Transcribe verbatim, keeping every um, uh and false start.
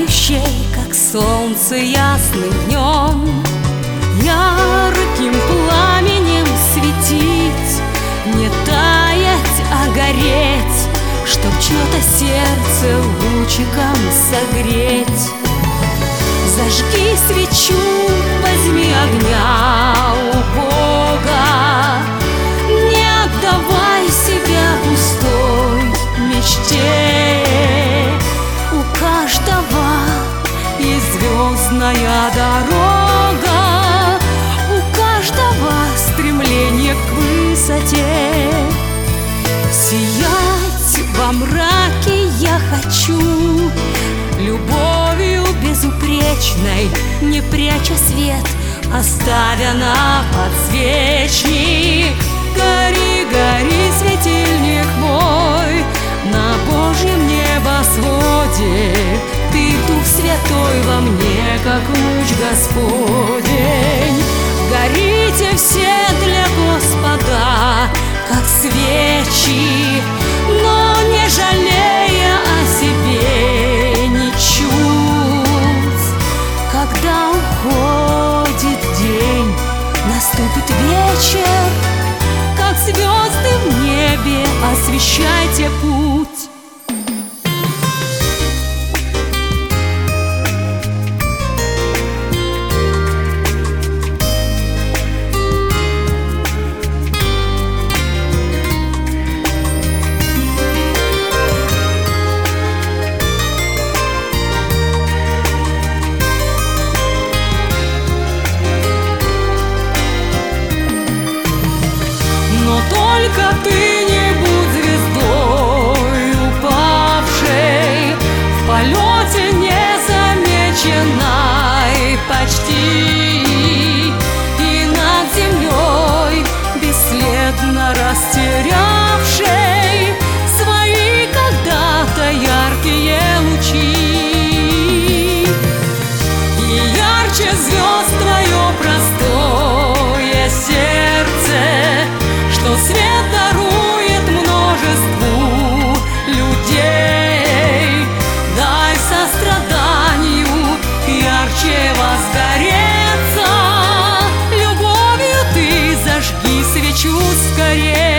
сияющей, как солнце ясным днем, ярким пламенем светить, не таять, а гореть, чтоб чье-то сердце лучиком согреть. Зажги свечу, возьми огня у Бога, не отдавай себя пустой мечте. У каждого есть звездная дорога, у каждого стремление к высоте. Сиять во мраке я хочу, любовью безупречной, не пряча свет, оставя на подсвечник. Гори, гори, светильник мой, на Божьем небосводе. Ты Дух Святой во мне, как луч Господень. Горите все для Господа, как свечи, но не жалея о себе ни чувств. Когда уходит день, наступит вечер, как звезды в небе освещайте путь. Только ты не будь звездой упавшей, в полете незамеченной почти, и над землей бесследно растерявшей свои когда-то яркие лучи. И ярче звезд твое простое сердце, что свет дарует множеству людей. Дай состраданию ярче возгореться, любовью ты зажги свечу скорее.